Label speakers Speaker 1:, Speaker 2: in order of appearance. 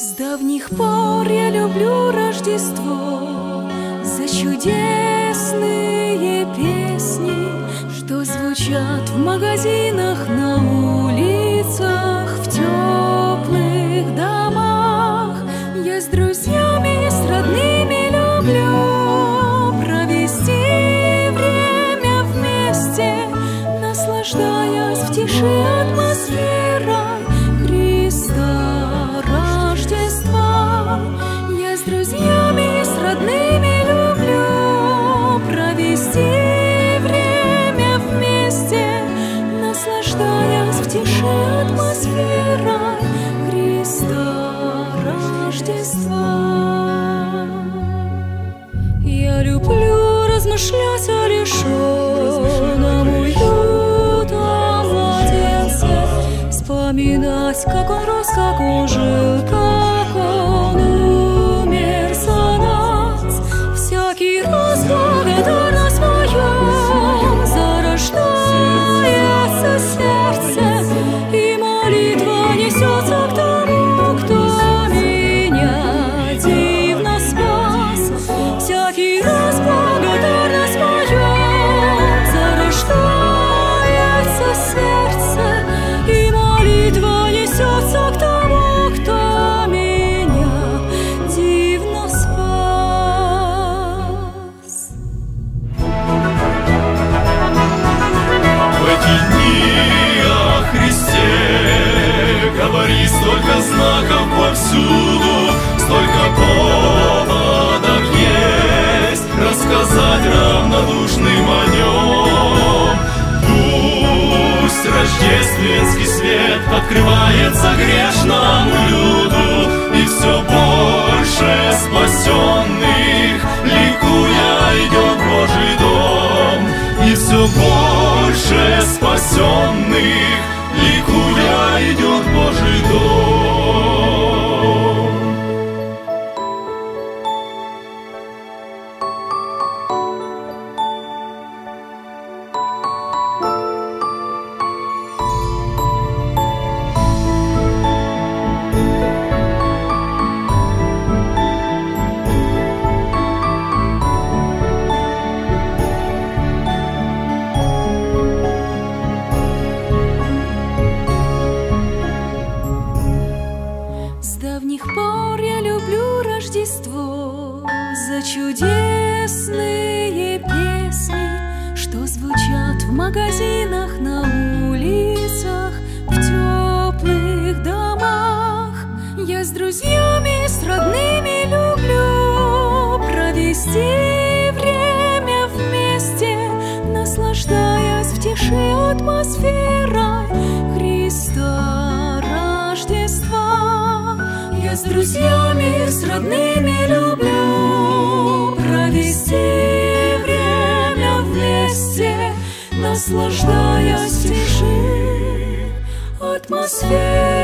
Speaker 1: С давних пор я люблю Рождество за чудесные песни, что звучат в магазинах, на улицах, в теплых домах. Я с друзьями, с родными люблю провести время вместе, наслаждаясь в тиши атмосферой Христа Рождества. Я с друзьями, с родными люблю провести время вместе, наслаждаясь в тиши атмосферой Христа Рождества. Я люблю размышлять о решенном уютном младенце, вспоминать, как он рос, как он жил, как он умер за нас. Всякий раз благодарность моем зарождается сердце, и молитва несется к тому, кто меня дивно спас. Всякий раз благодарность моем зарождается сердце, и молитва несется к тому, кто меня дивно спас.
Speaker 2: В эти дни о Христе говори, столько знаков повсюду, столько поводов есть рассказать равнодушным о нем. Пусть рождественский свет открывается грешному люду, и все больше спасенных ликуя идет в Божий дом, и все больше спасенных ликуя идет в Божий дом.
Speaker 1: С давних пор я люблю Рождество за чудесные песни, что звучат в магазинах, на улицах, в теплых домах. Я с друзьями, с родными люблю провести время вместе, наслаждаясь в тиши атмосферой Христа Рождества. Я с друзьями, с родными люблю провести время вместе, наслаждаясь в тиши атмосферой